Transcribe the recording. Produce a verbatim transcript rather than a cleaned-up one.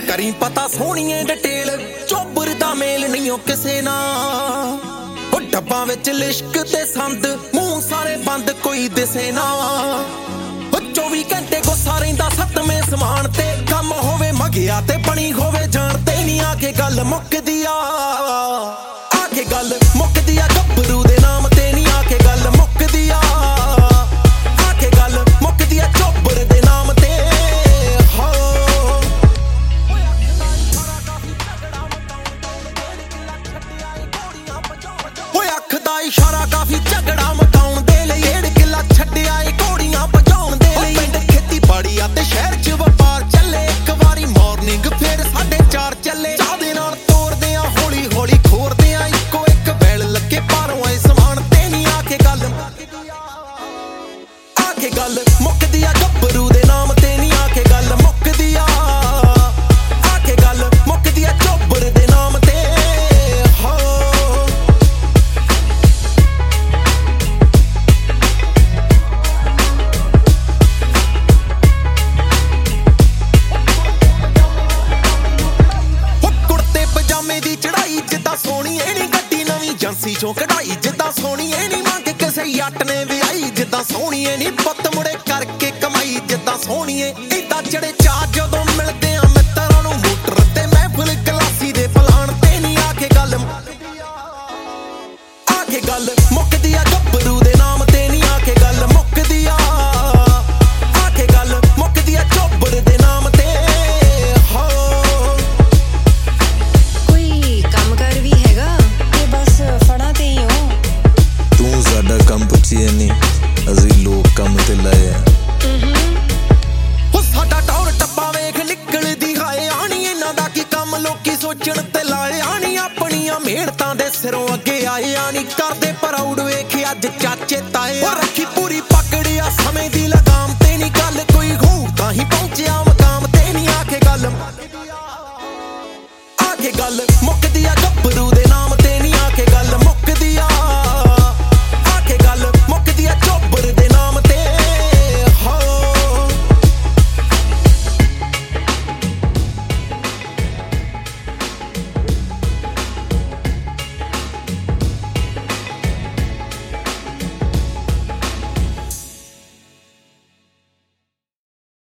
करी पता सोहणीए डिटेल चोबर दा मेल नहीं ओ किसे नाल ओ डब्बां विच लिश्क ते संद मूंह सारे बंद कोई दिसे ना ओ चौबी घंटे गुस्सा रहिंदा सतवें समान ते कम होवे मगिया ते बणी होवे जान ते नहीं आके गल मुकदी आ आके गल मुकदी आ गब्बरू दे नाम ते नहीं आके गल मुकदी आ आके गल मुकदी आ चोबर दे नाम ते हो ओए अख दा इशारा काफी झगड़ा मकाउण दे लई डेढ़ किला छड्डिया ए घोड़ियां भजाउण दे लई पिंड खेतीबाड़ी आ ते शहर च वपार चले एक वारी मॉर्निंग फिर साढ़े चार चले चाह दे नाल तोड़दे आ हौली हौली खोरदे आ इक्को एक बैल लगे पारों आए समान ते नहीं आके गल आके गल मुकदी आ गब्बरू दे नाम ते नहीं आके गल मुकदी आ आके गल मुकदी आ चोबर दे नाम ते हो दी चढ़ाई जिदा सोनी ए नी गड्डी नवीं एजेंसी चों कढ़ाई जिदा सोनी ए नी मंग किसे जट ने विआई जिदा सोनी ए नी पुत मुड़े करके कमाई जिदा सोनी ए इदा चढ़े चार जदों मिलदे आ मित्तरां नूं मोटर ते महफिल गलासी दे फलाण ते नी आके गल आके गल मुकदी आ गब्बरू दे नाम ते नी आके गल मुकदी आ आके गल मुकदी आ चोबर दे नाम ते हो ਕੰਮ ਪੁੱਛੀਏ ਨਹੀਂ ਅਸੀਂ ਲੋਕ ਕੰਮ ਤੇ ਲਾਏ ਆ ਉਹ ਸਾਡਾ ਟੌਰ ਟੱਪਾ ਵੇਖ ਨਿਕਲਦੀ ਹਾਏ ਆਣੀ ਇਹਨਾਂ ਦਾ ਕੀ ਕੰਮ ਲੋਕੀ ਸੋਚਣ ਤੇ ਲਾਏ ਆਣੀ ਆਪਣੀਆਂ ਮਿਹਨਤਾਂ ਦੇ ਸਿਰੋਂ ਅੱਗੇ ਆਏ ਆਣੀ ਕਰਦੇ ਪ੍ਰਾਊਡ ਵੇਖ ਅੱਜ ਚਾਚੇ ਤਾਏ ਰੱਖੀ